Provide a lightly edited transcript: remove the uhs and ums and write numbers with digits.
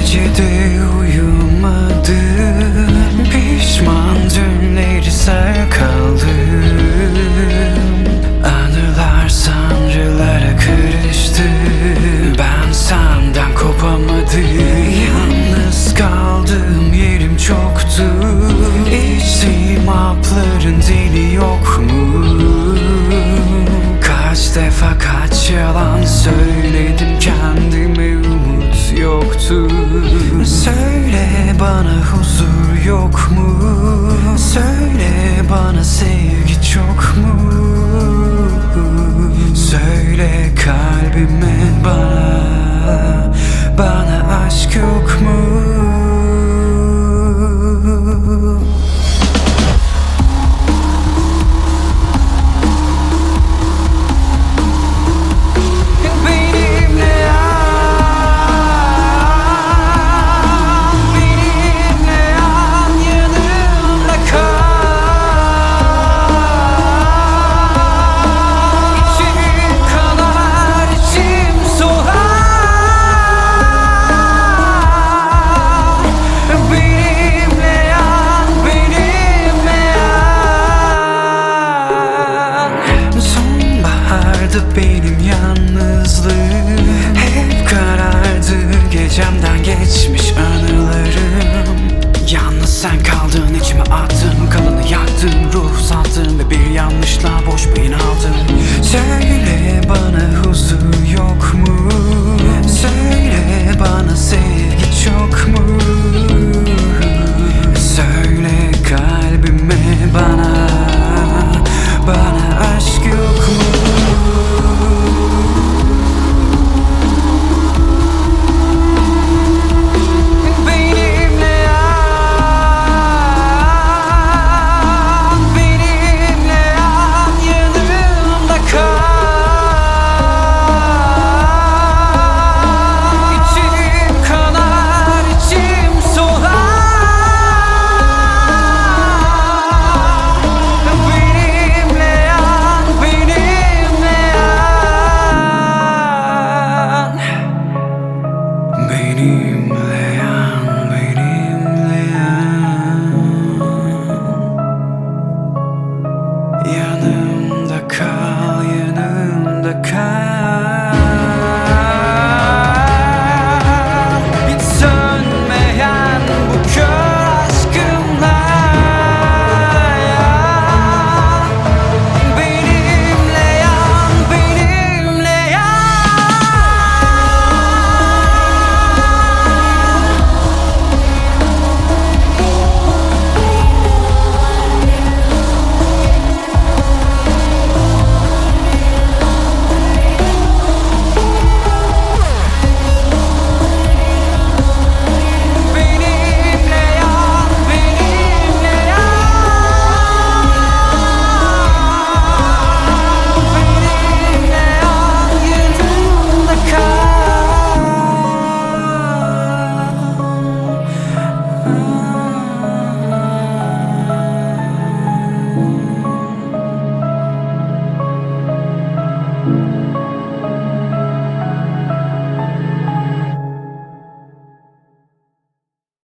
gecede uyumadım, pişman dünleri sar kaldım. Anılar sanrılara karıştı, ben senden kopamadım. Yalnız kaldığım yerim çoktu, İçtiğim hapların dili yok mu? Kaç defa kaç yalan söyledim kendime, umut yoktu. Söyle bana huzur yok mu? Söyle bana sevgi çok mu? Söyle kalbime, bana aşk yok mu? Benim yalnızlığım hep karardı, gecemden geçmiş anılarım. Yalnız sen kaldın, içime attın, kalanı yaktın, ruh sattın ve bir yanlışla boş beyin aldın. Söyle bana huzur yok mu? Söyle bana sevgi çok mu? Söyle kalbime, bana aşk yok mu? Benimle